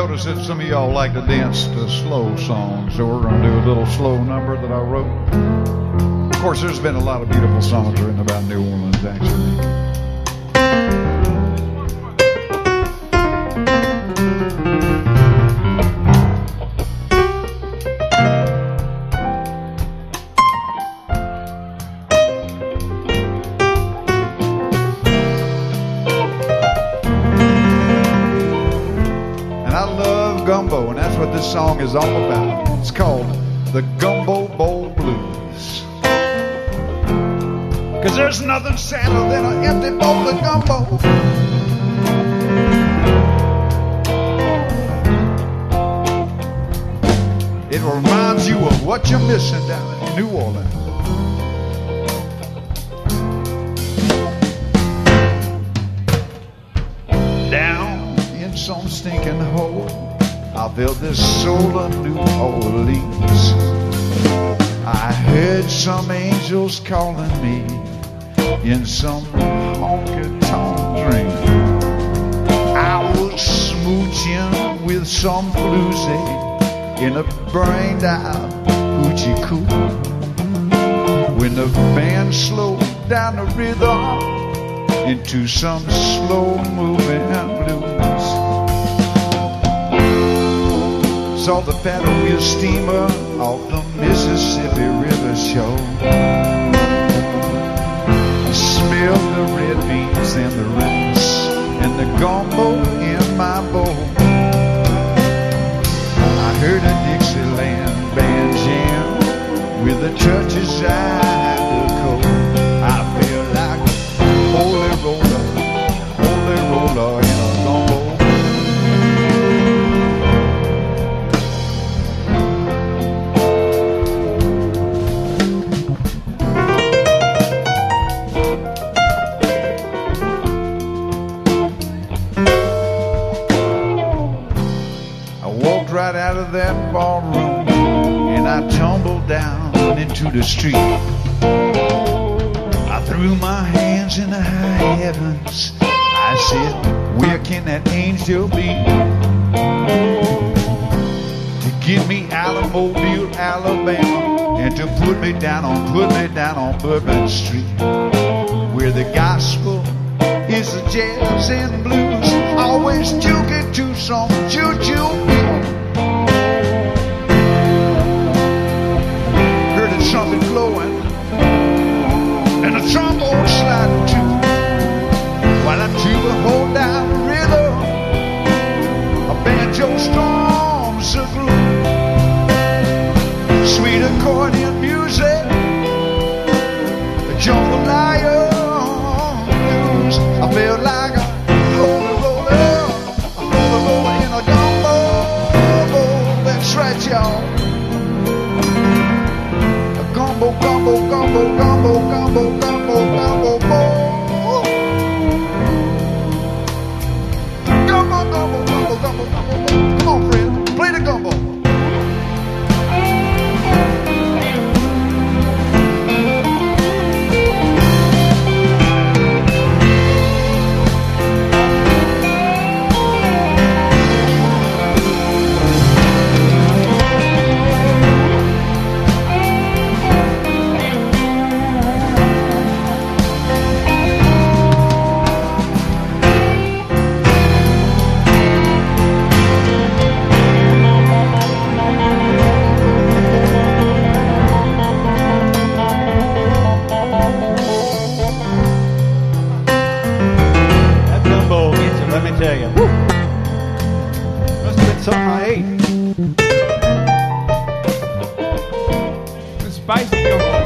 notice that some of y'all like to dance to slow songs, so we're going to do a little slow number that I wrote. Of course, there's been a lot of beautiful songs written about New Orleans, actually. Gumbo, and that's what this song is all about. It's called the Gumbo Bowl Blues. 'Cause there's nothing sadder than an empty bowl of gumbo. It reminds you of what you're missing down in New Orleans. Down in some stinking hole, I felt the soul of New Orleans. I heard some angels calling me in some honky-tonk dream. I was smooching with some floozy in a brained-out hoochie coo. When the band slowed down the rhythm into some slow-moving blues. Saw the paddle wheel steamer off the Mississippi River shore. Smelled the red beans and the rice and the gumbo in my bowl. I heard a Dixieland band jam with the church's Zydeco. I feel like a holy roller in a gumbo. Right out of that ballroom, and I tumbled down into the street. I threw my hands in the high heavens. I said, where can that angel be to get me out of Mobile, Alabama, and to put me down on Bourbon Street, where the gospel is the jazz and blues, always took it to some choo-choo beat. Trumpet blowing and a trombone sliding too, while a tuba hold down the rhythm, a banjo storms the glue. Sweet accordion music, the jambalaya blues. I felt like a holy roller in a gumbo. That's right, y'all. Gumbo, gumbo, gumbo, gumbo, gumbo, gumbo, gumbo, bowl. Gumbo, gumbo, gumbo, gumbo, gumbo. Come on, friend, play the gumbo. Let me tell you. Woo. Must have been something I ate. It's spicy gumbo.